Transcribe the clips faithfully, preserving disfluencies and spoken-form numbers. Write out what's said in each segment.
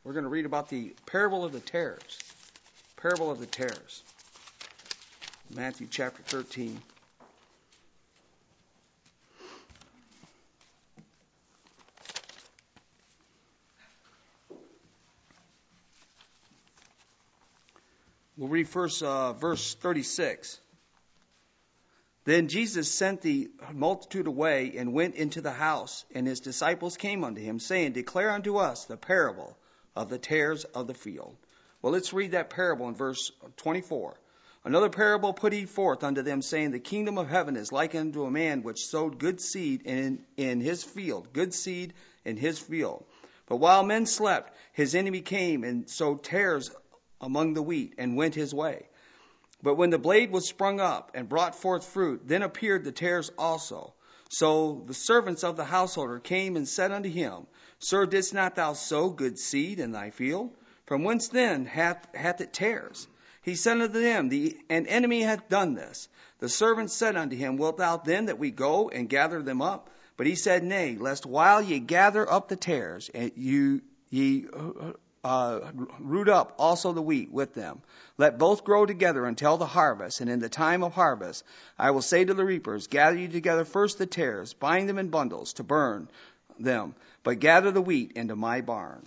We're going to read about the parable of the tares. Parable of the tares. Matthew chapter thirteen. We'll read first uh, verse thirty-six. Then Jesus sent the multitude away and went into the house, and his disciples came unto him, saying, Declare unto us the parable of the tares of the field. Well, let's read that parable in verse twenty-four. Another parable put he forth unto them, saying, The kingdom of heaven is like unto a man which sowed good seed in, in his field, good seed in his field. But while men slept, his enemy came and sowed tares among the wheat, and went his way. But when the blade was sprung up and brought forth fruit, then appeared the tares also. So the servants of the householder came and said unto him, Sir, didst not thou sow good seed in thy field? From whence then hath, hath it tares? He said unto them, the, An enemy hath done this. The servants said unto him, Wilt thou then that we go and gather them up? But he said, Nay, lest while ye gather up the tares, and you ye uh, root up also the wheat with them. Let both grow together until the harvest. And in the time of harvest, I will say to the reapers, Gather you together first the tares, bind them in bundles to burn them, but gather the wheat into my barn.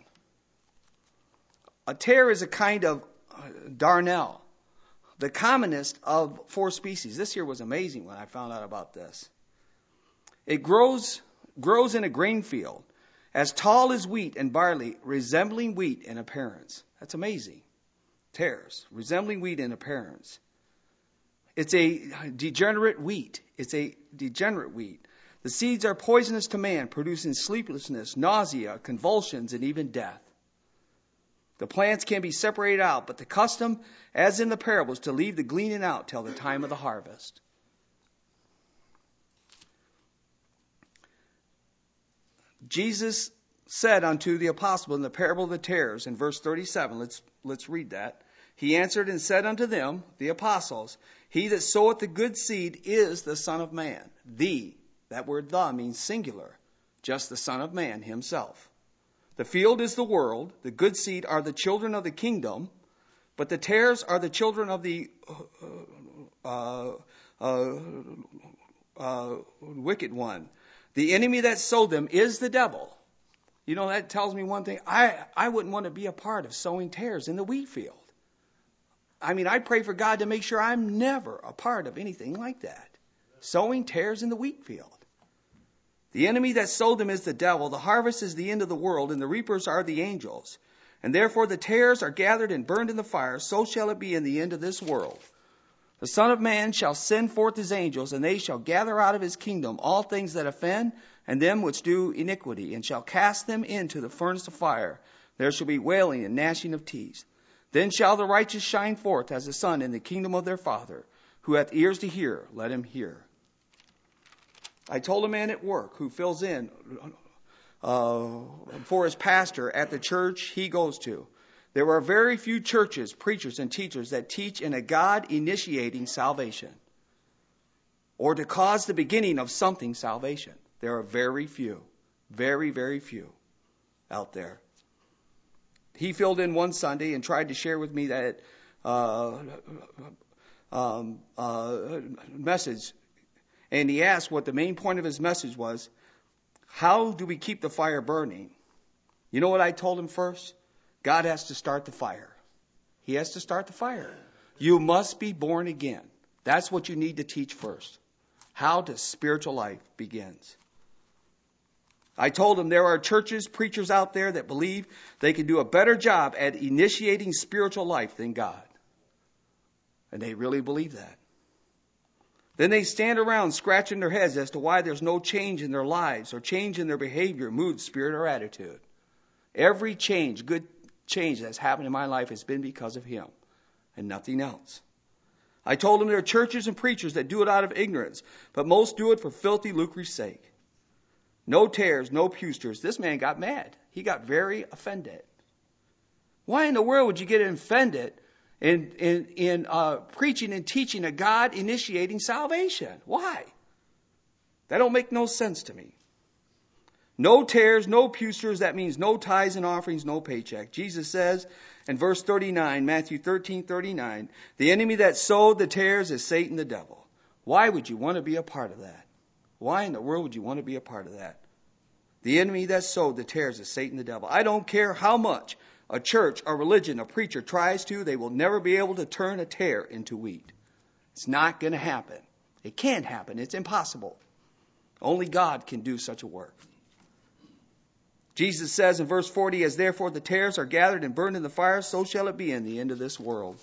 A tare is a kind of darnel, the commonest of four species. This year was amazing when I found out about this. It grows grows in a grain field, as tall as wheat and barley, resembling wheat in appearance. That's amazing. Tares, resembling wheat in appearance. It's a degenerate wheat. It's a degenerate wheat. The seeds are poisonous to man, producing sleeplessness, nausea, convulsions, and even death. The plants can be separated out, but the custom, as in the parable, is to leave the gleaning out till the time of the harvest. Jesus said unto the apostle in the parable of the tares, in verse thirty-seven, let's, let's read that. He answered and said unto them, the apostles, He that soweth the good seed is the Son of Man. The, that word the means singular, just the Son of Man himself. The field is the world, the good seed are the children of the kingdom, but the tares are the children of the uh, uh, uh, wicked one. The enemy that sowed them is the devil. You know, that tells me one thing. I, I wouldn't want to be a part of sowing tares in the wheat field. I mean, I pray for God to make sure I'm never a part of anything like that. Sowing tares in the wheat field. The enemy that sowed them is the devil. The harvest is the end of the world, and the reapers are the angels. And therefore the tares are gathered and burned in the fire. So shall it be in the end of this world. The Son of Man shall send forth his angels, and they shall gather out of his kingdom all things that offend, and them which do iniquity, and shall cast them into the furnace of fire. There shall be wailing and gnashing of teeth. Then shall the righteous shine forth as the sun in the kingdom of their Father. Who hath ears to hear, let him hear. I told a man at work who fills in uh, for his pastor at the church he goes to. There are very few churches, preachers, and teachers that teach in a God-initiating salvation, or to cause the beginning of something salvation. There are very few, very, very few out there. He filled in one Sunday and tried to share with me that uh, um, uh, message. And he asked what the main point of his message was. How do we keep the fire burning? You know what I told him first? God has to start the fire. He has to start the fire. You must be born again. That's what you need to teach first. How the spiritual life begins. I told him there are churches, preachers out there that believe they can do a better job at initiating spiritual life than God. And they really believe that. Then they stand around scratching their heads as to why there's no change in their lives or change in their behavior, mood, spirit, or attitude. Every change, good change that's happened in my life has been because of him and nothing else. I told them there are churches and preachers that do it out of ignorance, but most do it for filthy lucre's sake. No tares, no pusters. This man got mad. He got very offended. Why in the world would you get offended in, in, in uh, preaching and teaching a God-initiating salvation? Why? That don't make no sense to me. No tares, no pusters. That means no tithes and offerings, no paycheck. Jesus says in verse thirty-nine, Matthew thirteen thirty-nine, the enemy that sowed the tares is Satan the devil. Why would you want to be a part of that? Why in the world would you want to be a part of that? The enemy that sowed the tares is Satan the devil. I don't care how much a church, a religion, a preacher tries to, they will never be able to turn a tare into wheat. It's not going to happen. It can't happen. It's impossible. Only God can do such a work. Jesus says in verse forty, as therefore the tares are gathered and burned in the fire, so shall it be in the end of this world.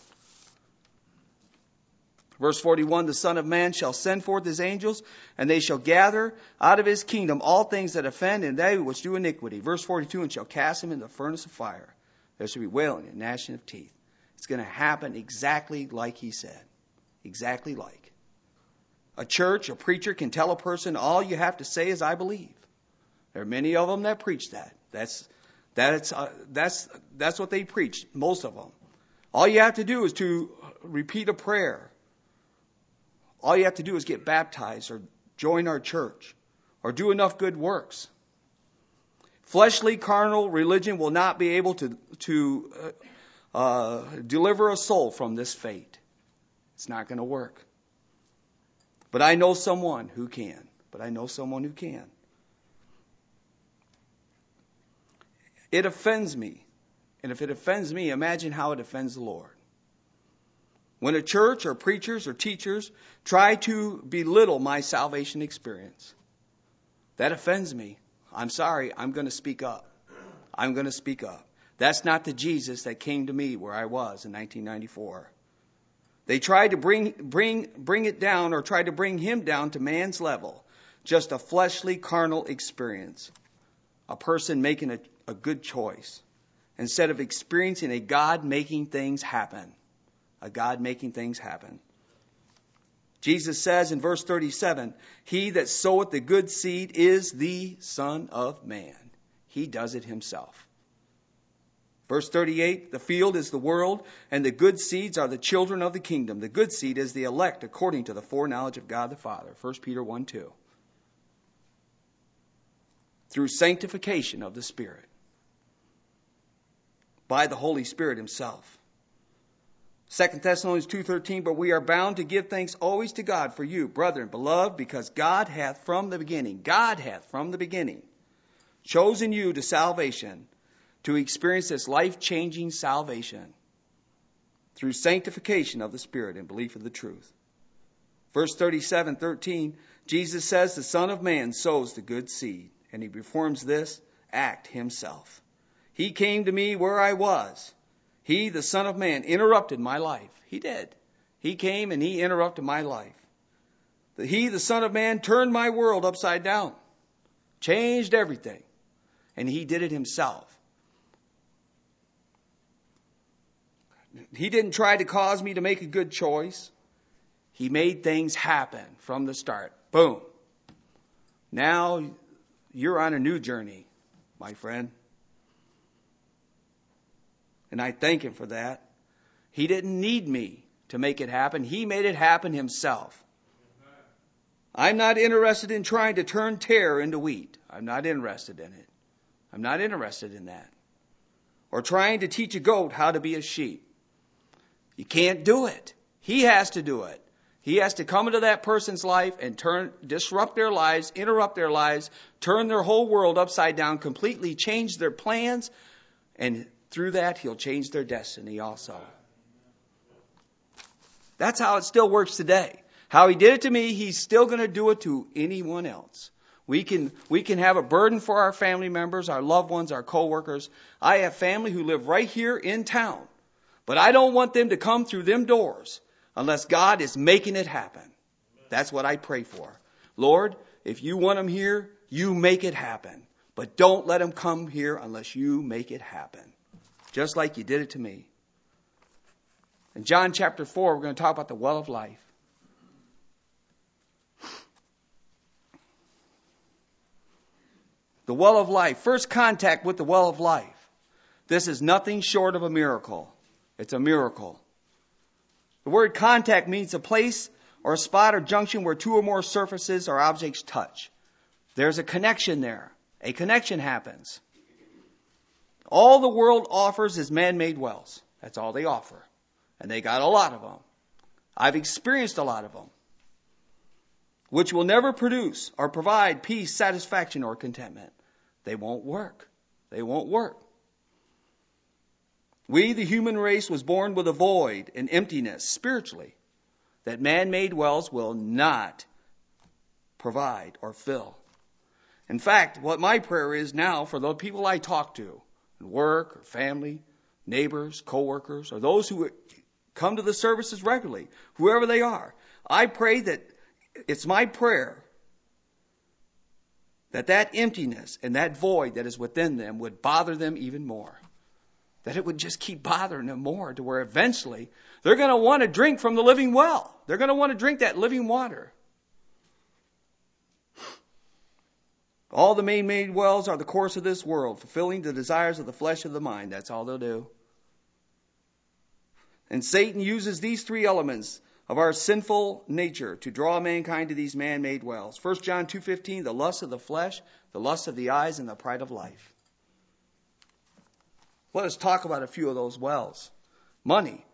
Verse forty-one, the Son of Man shall send forth his angels, and they shall gather out of his kingdom all things that offend and they which do iniquity. Verse forty-two, and shall cast him in the furnace of fire. There shall be wailing and gnashing of teeth. It's going to happen exactly like he said. Exactly like. A church, a preacher can tell a person, all you have to say is, I believe. There are many of them that preach that. That's, that's, uh, that's, that's what they preach, most of them. All you have to do is to repeat a prayer. All you have to do is get baptized or join our church or do enough good works. Fleshly, carnal religion will not be able to, to uh, uh, deliver a soul from this fate. It's not going to work. But I know someone who can. But I know someone who can. It offends me. And if it offends me, imagine how it offends the Lord. When a church or preachers or teachers try to belittle my salvation experience, that offends me. I'm sorry, I'm going to speak up. I'm going to speak up. That's not the Jesus that came to me where I was in nineteen ninety-four. They tried to bring, bring, bring it down or try to bring him down to man's level. Just a fleshly, carnal experience. A person making a, a good choice. Instead of experiencing a God making things happen. A God making things happen. Jesus says in verse thirty-seven, he that soweth the good seed is the Son of Man. He does it himself. Verse thirty-eight, the field is the world, and the good seeds are the children of the kingdom. The good seed is the elect according to the foreknowledge of God the Father. First Peter one two. Through sanctification of the Spirit. By the Holy Spirit himself. Second Thessalonians two thirteen, but we are bound to give thanks always to God for you, brethren, beloved, because God hath from the beginning, God hath from the beginning, chosen you to salvation, to experience this life-changing salvation through sanctification of the Spirit and belief of the truth. Verse thirty-seven thirteen, Jesus says the Son of Man sows the good seed, and he performs this act himself. He came to me where I was. He, the Son of Man, interrupted my life. He did. He came and he interrupted my life. He, the Son of Man, turned my world upside down. Changed everything. And he did it himself. He didn't try to cause me to make a good choice. He made things happen from the start. Boom. Now you're on a new journey, my friend. And I thank him for that. He didn't need me to make it happen. He made it happen himself. I'm not interested in trying to turn tare into wheat. I'm not interested in it. I'm not interested in that. Or trying to teach a goat how to be a sheep. You can't do it. He has to do it. He has to come into that person's life and turn, disrupt their lives, interrupt their lives, turn their whole world upside down, completely change their plans, and through that, he'll change their destiny also. That's how it still works today. How he did it to me, he's still going to do it to anyone else. We can, we can have a burden for our family members, our loved ones, our co-workers. I have family who live right here in town. But I don't want them to come through them doors unless God is making it happen. That's what I pray for. Lord, if you want them here, you make it happen. But don't let them come here unless you make it happen. Just like you did it to me. In John chapter four, we're going to talk about the well of life. The well of life. First contact with the well of life. This is nothing short of a miracle. It's a miracle. The word contact means a place or a spot or junction where two or more surfaces or objects touch. There's a connection there. a connection happens. All the world offers is man-made wells. That's all they offer. And they got a lot of them. I've experienced a lot of them, which will never produce or provide peace, satisfaction, or contentment. They won't work. They won't work. We, the human race, was born with a void and emptiness spiritually that man-made wells will not provide or fill. In fact, what my prayer is now for the people I talk to, work or family, neighbors, co-workers, or those who come to the services regularly, whoever they are, I pray that it's my prayer that that emptiness and that void that is within them would bother them even more. That it would just keep bothering them more to where eventually they're going to want to drink from the living well. They're going to want to drink that living water. All the man-made wells are the course of this world, fulfilling the desires of the flesh of the mind. That's all they'll do. And Satan uses these three elements of our sinful nature to draw mankind to these man-made wells. First John two fifteen, the lust of the flesh, the lust of the eyes, and the pride of life. Let us talk about a few of those wells. Money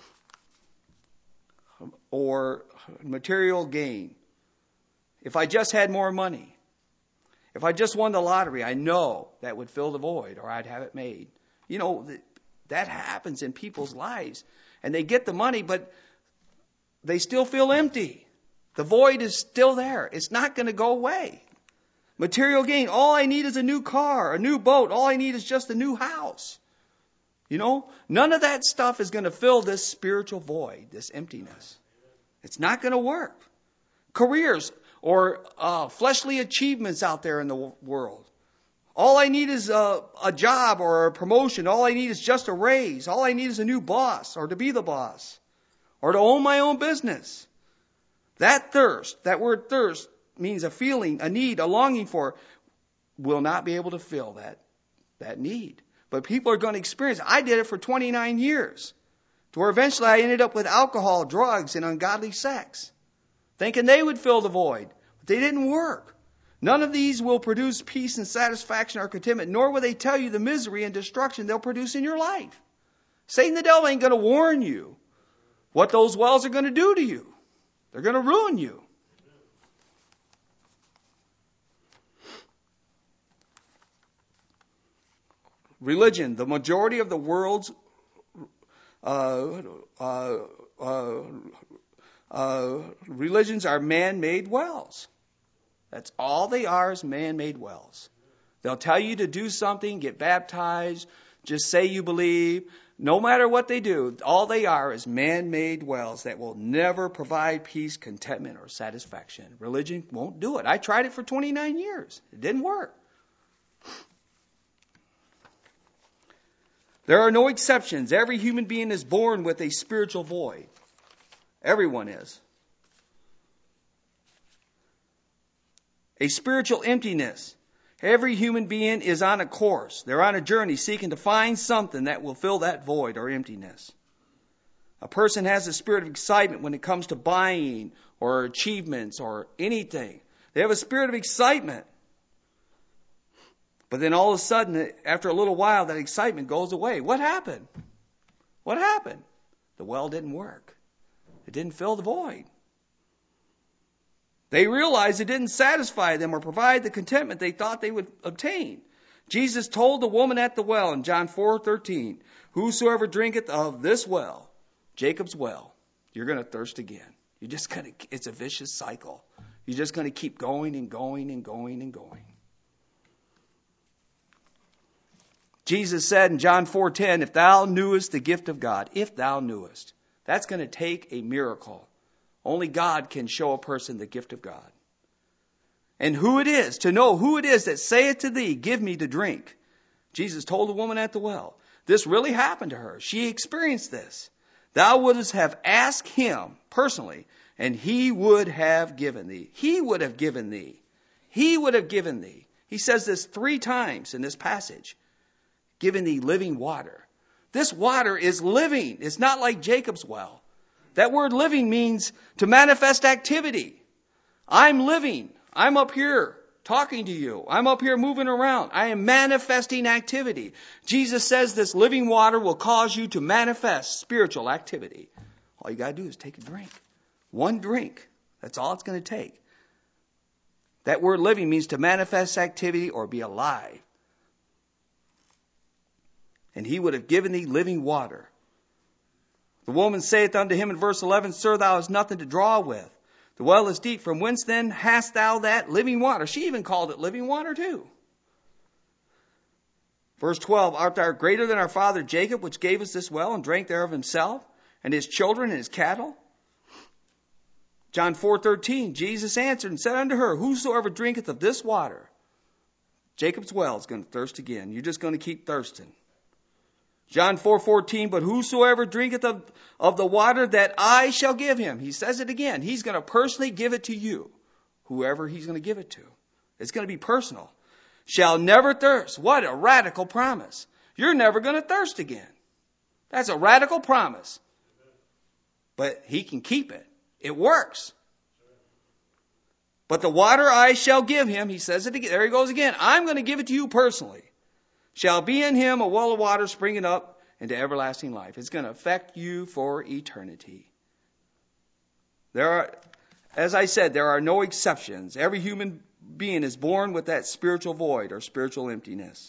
or material gain. If I just had more money, if I just won the lottery, I know that would fill the void, or I'd have it made. You know, that happens in people's lives. And they get the money, but they still feel empty. The void is still there. It's not going to go away. Material gain. All I need is a new car, a new boat. All I need is just a new house. You know, none of that stuff is going to fill this spiritual void, this emptiness. It's not going to work. Careers or uh, fleshly achievements out there in the world. All I need is a, a job or a promotion. All I need is just a raise. All I need is a new boss or to be the boss or to own my own business. That thirst, that word thirst, means a feeling, a need, a longing for, will not be able to fill that, that need. But people are going to experience it. I did it for twenty-nine years, to where eventually I ended up with alcohol, drugs, and ungodly sex, thinking they would fill the void. But they didn't work. None of these will produce peace and satisfaction or contentment, nor will they tell you the misery and destruction they'll produce in your life. Satan the devil ain't going to warn you what those wells are going to do to you. They're going to ruin you. Religion, the majority of the world's uh, uh, uh, uh, religions are man-made wells. That's all they are, is man-made wells. They'll tell you to do something, get baptized, just say you believe. No matter what they do, all they are is man-made wells that will never provide peace, contentment, or satisfaction. Religion won't do it. I tried it for twenty-nine years. It didn't work. There are no exceptions. Every human being is born with a spiritual void. Everyone is. A spiritual emptiness. Every human being is on a course. They're on a journey seeking to find something that will fill that void or emptiness. A person has a spirit of excitement when it comes to buying or achievements or anything. They have a spirit of excitement. But then all of a sudden, after a little while, that excitement goes away. What happened? What happened? The well didn't work. It didn't fill the void. They realized it didn't satisfy them or provide the contentment they thought they would obtain. Jesus told the woman at the well in John four thirteen, "Whosoever drinketh of this well," Jacob's well, you're going to thirst again. You're just going to, it's a vicious cycle. You're just going to keep going and going and going and going. Jesus said in John four ten, "If thou knewest the gift of God," if thou knewest, that's going to take a miracle. Only God can show a person the gift of God. And who it is, to know who it is that saith to thee, "Give me to drink." Jesus told the woman at the well. This really happened to her. She experienced this. "Thou wouldst have asked him personally, and he would have given thee." He would have given thee. He would have given thee. He says this three times in this passage. "Given thee living water." This water is living. It's not like Jacob's well. That word living means to manifest activity. I'm living. I'm up here talking to you. I'm up here moving around. I am manifesting activity. Jesus says this living water will cause you to manifest spiritual activity. All you got to do is take a drink. One drink. That's all it's going to take. That word living means to manifest activity or be alive. And he would have given thee living water. The woman saith unto him in verse eleven, Sir, thou hast nothing to draw with. The well is deep. From whence then hast thou that living water? She even called it living water too. Verse twelve, Art thou greater than our father Jacob, which gave us this well and drank thereof himself, and his children and his cattle? John four thirteen, Jesus answered and said unto her, Whosoever drinketh of this water, Jacob's well is going to thirst again. You're just going to keep thirsting. John four fourteen, but whosoever drinketh of, of the water that I shall give him. He says it again. He's going to personally give it to you. Whoever he's going to give it to. It's going to be personal. Shall never thirst. What a radical promise. You're never going to thirst again. That's a radical promise. But he can keep it. It works. But the water I shall give him, he says it again. There he goes again. I'm going to give it to you personally. Shall be in him a well of water springing up into everlasting life. It's going to affect you for eternity. There are, as I said, there are no exceptions. Every human being is born with that spiritual void or spiritual emptiness.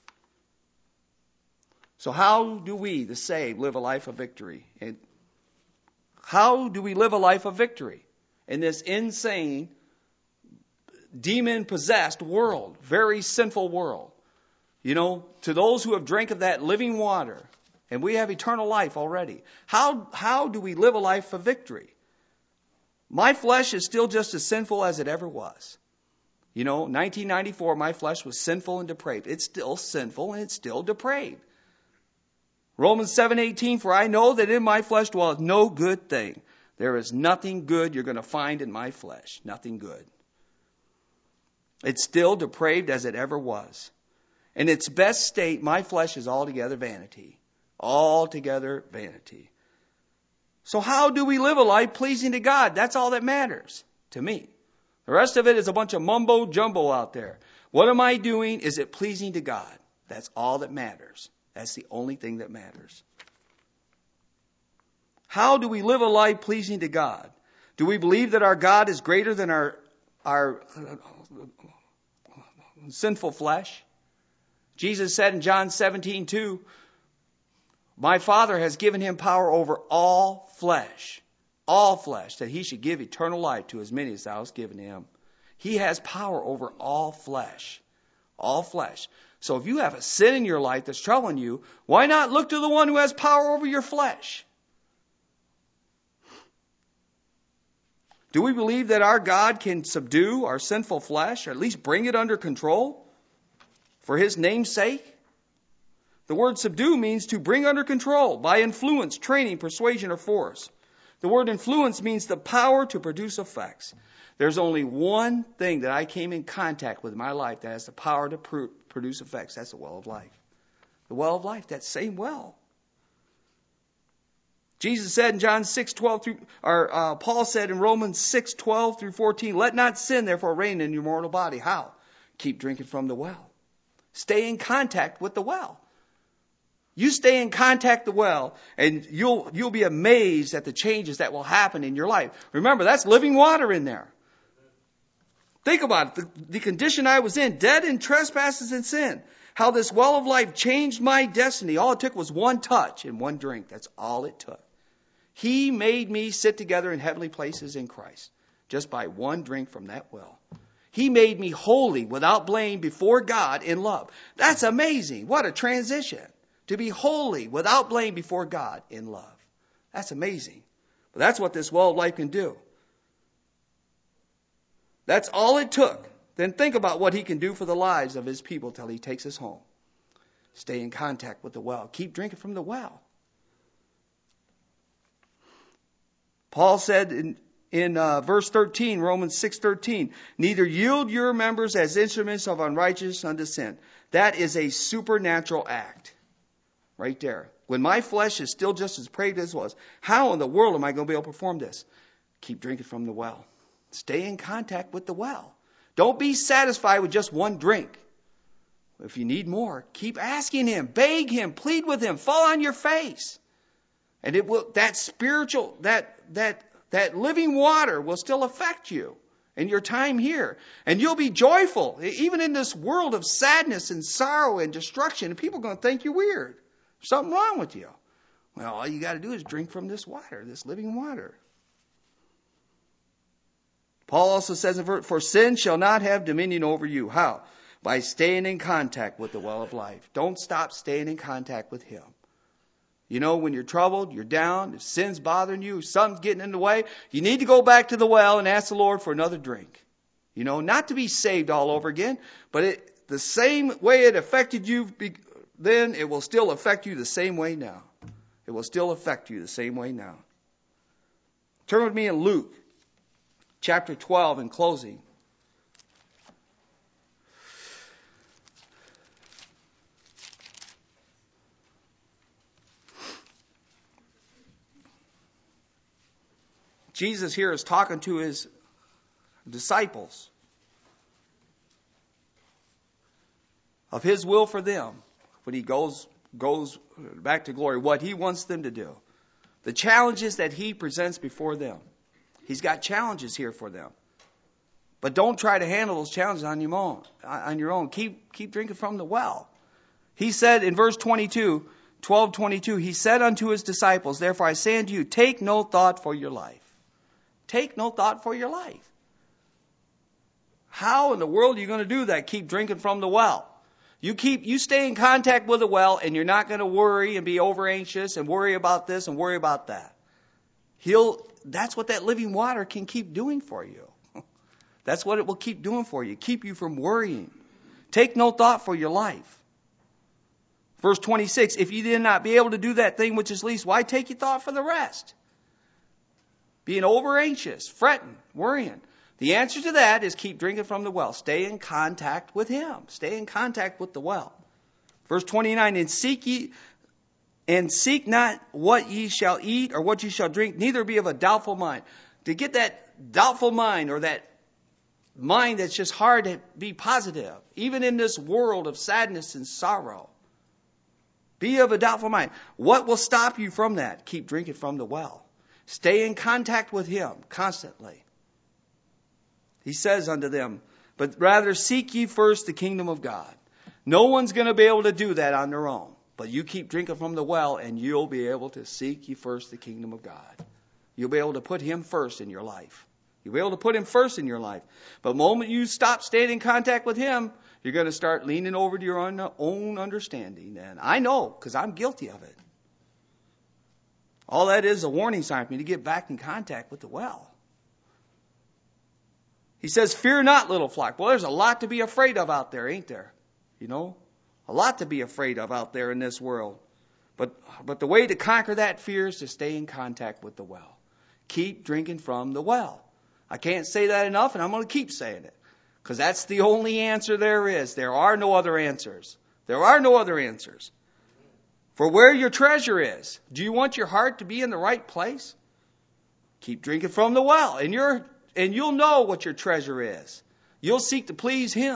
So how do we, the saved, live a life of victory? And how do we live a life of victory in this insane, demon-possessed world, very sinful world? You know, to those who have drank of that living water, and we have eternal life already, how, how do we live a life of victory? My flesh is still just as sinful as it ever was. You know, nineteen ninety-four, my flesh was sinful and depraved. It's still sinful and it's still depraved. Romans seven eighteen, for I know that in my flesh dwelleth no good thing. There is nothing good you're going to find in my flesh. Nothing good. It's still depraved as it ever was. In its best state, my flesh is altogether vanity. Altogether vanity. So how do we live a life pleasing to God? That's all that matters to me. The rest of it is a bunch of mumbo jumbo out there. What am I doing? Is it pleasing to God? That's all that matters. That's the only thing that matters. How do we live a life pleasing to God? Do we believe that our God is greater than our, our sinful flesh? Jesus said in John seventeen two, my Father has given him power over all flesh, all flesh, that he should give eternal life to as many as thou hast given him. He has power over all flesh, all flesh. So if you have a sin in your life that's troubling you, why not look to the one who has power over your flesh? Do we believe that our God can subdue our sinful flesh, or at least bring it under control for his name's sake? The word subdue means to bring under control by influence, training, persuasion, or force. The word influence means the power to produce effects. There's only one thing that I came in contact with in my life that has the power to pr- produce effects. That's the well of life. The well of life, that same well. Jesus said in John six twelve through, or uh, Paul said in Romans six twelve through fourteen, let not sin therefore reign in your mortal body. How? Keep drinking from the well. Stay in contact with the well. You stay in contact with the well, and you'll you'll be amazed at the changes that will happen in your life. Remember, that's living water in there. Think about it. The, the condition I was in, dead in trespasses and sin. How this well of life changed my destiny. All it took was one touch and one drink. That's all it took. He made me sit together in heavenly places in Christ just by one drink from that well. He made me holy without blame before God in love. That's amazing. What a transition. To be holy without blame before God in love. That's amazing. But that's what this well of life can do. That's all it took. Then think about what he can do for the lives of his people till he takes us home. Stay in contact with the well. Keep drinking from the well. Paul said in, in uh, verse thirteen, Romans six thirteen, neither yield your members as instruments of unrighteousness unto sin. That is a supernatural act. Right there. When my flesh is still just as depraved as it was, how in the world am I going to be able to perform this? Keep drinking from the well. Stay in contact with the well. Don't be satisfied with just one drink. If you need more, keep asking him, beg him, plead with him, fall on your face. And it will, that spiritual, that, that, that living water will still affect you in your time here. And you'll be joyful, even in this world of sadness and sorrow and destruction. And people are going to think you're weird. There's something wrong with you. Well, all you got to do is drink from this water, this living water. Paul also says in verse, for sin shall not have dominion over you. How? By staying in contact with the well of life. Don't stop staying in contact with him. You know, when you're troubled, you're down, if sin's bothering you, something's getting in the way, you need to go back to the well and ask the Lord for another drink. You know, not to be saved all over again, but it, the same way it affected you then, it will still affect you the same way now. It will still affect you the same way now. Turn with me in Luke chapter twelve in closing. Jesus here is talking to his disciples of his will for them when he goes goes back to glory, what he wants them to do. The challenges that he presents before them. He's got challenges here for them. But don't try to handle those challenges on your own. On your own. Keep, keep drinking from the well. He said in verse twenty-two, twelve twenty-two, he said unto his disciples, therefore I say unto you, take no thought for your life. Take no thought for your life. How in the world are you going to do that? Keep drinking from the well. You keep, you stay in contact with the well, and you're not going to worry and be over anxious and worry about this and worry about that. He'll, that's what that living water can keep doing for you. That's what it will keep doing for you. Keep you from worrying. Take no thought for your life. Verse twenty-six, if you did not be able to do that thing which is least, why take your thought for the rest? Being over anxious, fretting, worrying. The answer to that is keep drinking from the well. Stay in contact with him. Stay in contact with the well. Verse twenty-nine, and seek ye, and seek not what ye shall eat or what ye shall drink, neither be of a doubtful mind. To get that doubtful mind or that mind that's just hard to be positive, even in this world of sadness and sorrow. Be of a doubtful mind. What will stop you from that? Keep drinking from the well. Stay in contact with him constantly. He says unto them, but rather seek ye first the kingdom of God. No one's going to be able to do that on their own. But you keep drinking from the well and you'll be able to seek ye first the kingdom of God. You'll be able to put him first in your life. You'll be able to put him first in your life. But the moment you stop staying in contact with him, you're going to start leaning over to your own understanding. And I know, because I'm guilty of it. All that is a warning sign for me to get back in contact with the well. He says, fear not, little flock. Well, there's a lot to be afraid of out there, ain't there? You know, a lot to be afraid of out there in this world. But, but the way to conquer that fear is to stay in contact with the well. Keep drinking from the well. I can't say that enough, and I'm going to keep saying it. Because that's the only answer there is. There are no other answers. There are no other answers. For where your treasure is, do you want your heart to be in the right place? Keep drinking from the well, and you're, and you'll know what your treasure is. You'll seek to please him.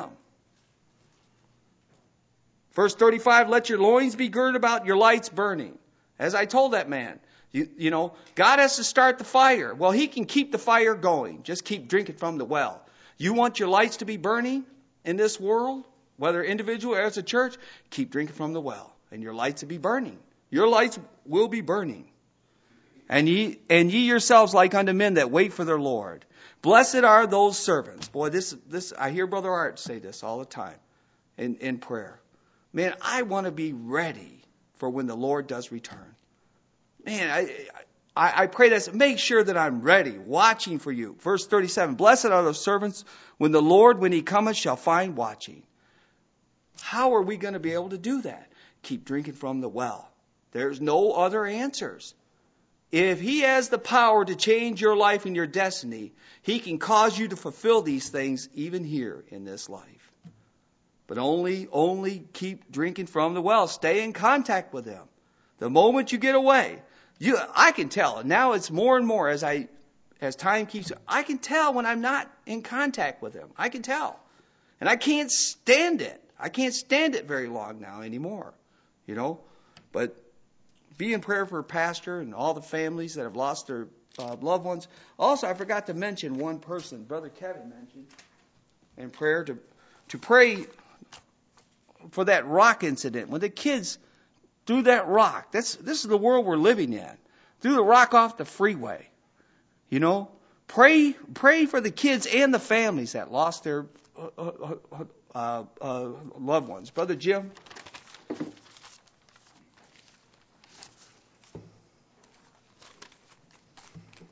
Verse thirty-five, let your loins be girded about, your lights burning. As I told that man, you, you know, God has to start the fire. Well, he can keep the fire going. Just keep drinking from the well. You want your lights to be burning in this world, whether individual or as a church, keep drinking from the well. And your lights will be burning. Your lights will be burning. And ye, and ye yourselves like unto men that wait for their Lord. Blessed are those servants. Boy, this, this, I hear Brother Art say this all the time in, in prayer. Man, I want to be ready for when the Lord does return. Man, I, I, I pray that, make sure that I'm ready, watching for you. Verse thirty-seven, blessed are those servants when the Lord, when he cometh, shall find watching. How are we going to be able to do that? Keep drinking from the well. There's no other answers. If he has the power to change your life and your destiny, he can cause you to fulfill these things even here in this life. But only, only keep drinking from the well. Stay in contact with him. The moment you get away, you, I can tell. Now it's more and more as I, as time keeps, I can tell when I'm not in contact with him. I can tell. And I can't stand it. I can't stand it very long now anymore, you know. But be in prayer for Pastor and all the families that have lost their uh, loved ones. Also, I forgot to mention one person, Brother Kevin mentioned, in prayer to to pray for that rock incident. When the kids threw that rock, that's this is the world we're living in. Threw the rock off the freeway. You know, pray pray for the kids and the families that lost their uh, uh, uh, uh, loved ones. Brother Jim?